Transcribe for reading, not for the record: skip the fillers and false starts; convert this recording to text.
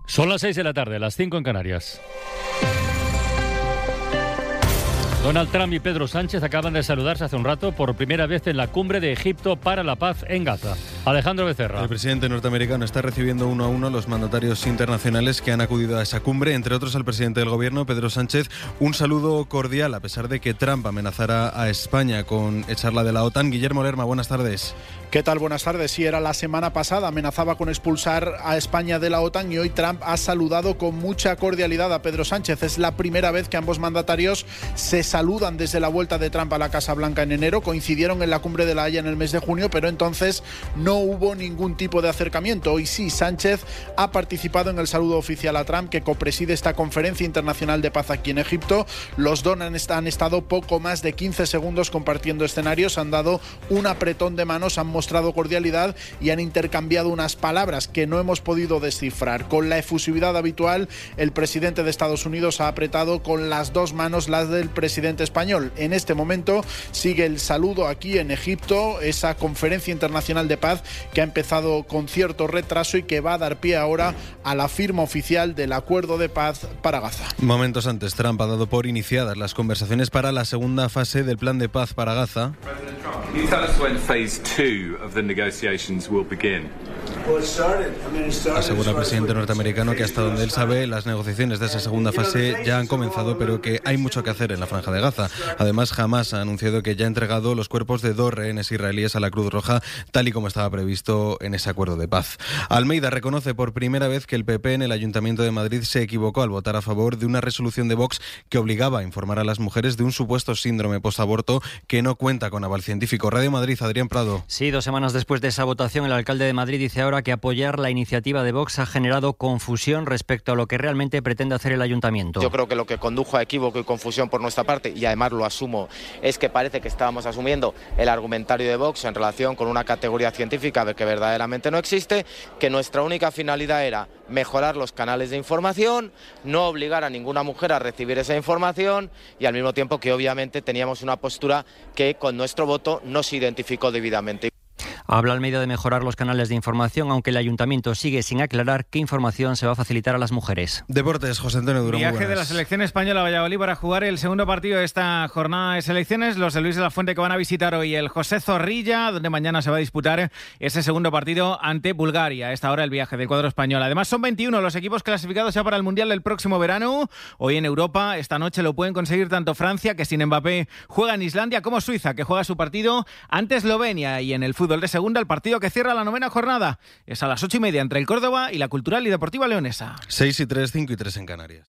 Son las 6 de la tarde, las 5 en Canarias. Donald Trump y Pedro Sánchez acaban de saludarse hace un rato por primera vez en la cumbre de Egipto para la paz en Gaza. Alejandro Becerra. El presidente norteamericano está recibiendo uno a uno los mandatarios internacionales que han acudido a esa cumbre, entre otros al presidente del gobierno, Pedro Sánchez. Un saludo cordial, a pesar de que Trump amenazara a España con echarla de la OTAN. Guillermo Lerma, buenas tardes. ¿Qué tal? Buenas tardes. Sí, era la semana pasada, amenazaba con expulsar a España de la OTAN y hoy Trump ha saludado con mucha cordialidad a Pedro Sánchez. Es la primera vez que ambos mandatarios se saludan desde la vuelta de Trump a la Casa Blanca en enero. Coincidieron en la cumbre de La Haya en el mes de junio, pero entonces no hubo ningún tipo de acercamiento. Hoy sí, Sánchez ha participado en el saludo oficial a Trump, que copreside esta conferencia internacional de paz aquí en Egipto. Los dos han estado poco más de 15 segundos compartiendo escenarios, han dado un apretón de manos, han mostrado cordialidad y han intercambiado unas palabras que no hemos podido descifrar. Con la efusividad habitual, el presidente de Estados Unidos ha apretado con las dos manos las del presidente español. En este momento sigue el saludo aquí en Egipto, esa conferencia internacional de paz que ha empezado con cierto retraso y que va a dar pie ahora a la firma oficial del acuerdo de paz para Gaza. Momentos antes, Trump ha dado por iniciadas las conversaciones para la segunda fase del plan de paz para Gaza. Can you tell us when phase 2 of the negotiations will begin? Asegura el presidente norteamericano que hasta donde él sabe las negociaciones de esa segunda fase ya han comenzado, pero que hay mucho que hacer en la Franja de Gaza. Además, Hamás ha anunciado que ya ha entregado los cuerpos de 2 rehenes israelíes a la Cruz Roja, tal y como estaba previsto en ese acuerdo de paz. Almeida reconoce por primera vez que el PP en el Ayuntamiento de Madrid se equivocó al votar a favor de una resolución de Vox que obligaba a informar a las mujeres de un supuesto síndrome postaborto que no cuenta con aval científico. Radio Madrid, Adrián Prado. Sí, 2 semanas después de esa votación, el alcalde de Madrid dice ahora que apoyar la iniciativa de Vox ha generado confusión respecto a lo que realmente pretende hacer el ayuntamiento. Yo creo que lo que condujo a equívoco y confusión por nuestra parte, y además lo asumo, es que parece que estábamos asumiendo el argumentario de Vox en relación con una categoría científica que verdaderamente no existe, que nuestra única finalidad era mejorar los canales de información, no obligar a ninguna mujer a recibir esa información y al mismo tiempo que obviamente teníamos una postura que con nuestro voto no se identificó debidamente. Habla Almeida de mejorar los canales de información, aunque el ayuntamiento sigue sin aclarar qué información se va a facilitar a las mujeres. Deportes, José Antonio Durón. Viaje de la selección española a Valladolid para jugar el segundo partido de esta jornada de selecciones. Los de Luis de la Fuente que van a visitar hoy el José Zorrilla, donde mañana se va a disputar ese segundo partido ante Bulgaria. A esta hora el viaje del cuadro español. Además son 21 los equipos clasificados ya para el Mundial del próximo verano. Hoy en Europa, esta noche lo pueden conseguir tanto Francia, que sin Mbappé juega en Islandia, como Suiza, que juega su partido ante Eslovenia. Y en el fútbol de segunda, el partido que cierra la 9ª jornada es a las 8:30 entre el Córdoba y la Cultural y Deportiva Leonesa. 6:03, 5:03 en Canarias.